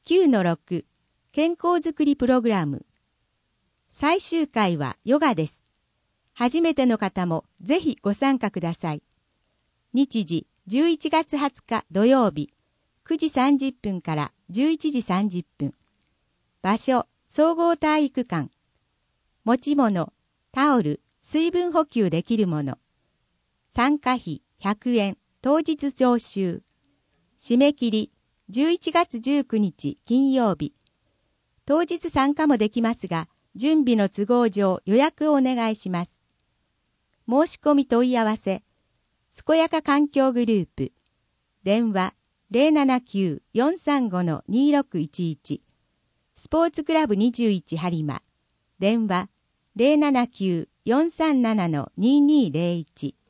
9-6 健康づくりプログラム。最終回はヨガです。初めての方もぜひご参加ください。日時11月20日土曜日9時30分から11時30分。場所総合体育館。持ち物タオル、水分補給できるもの。参加費100円、当日徴収。締め切り11月19日金曜日。当日参加もできますが、準備の都合上予約をお願いします。申し込み問い合わせ、健やか環境グループ。電話079-435-2611。スポーツクラブ21播磨。電話079-437-2201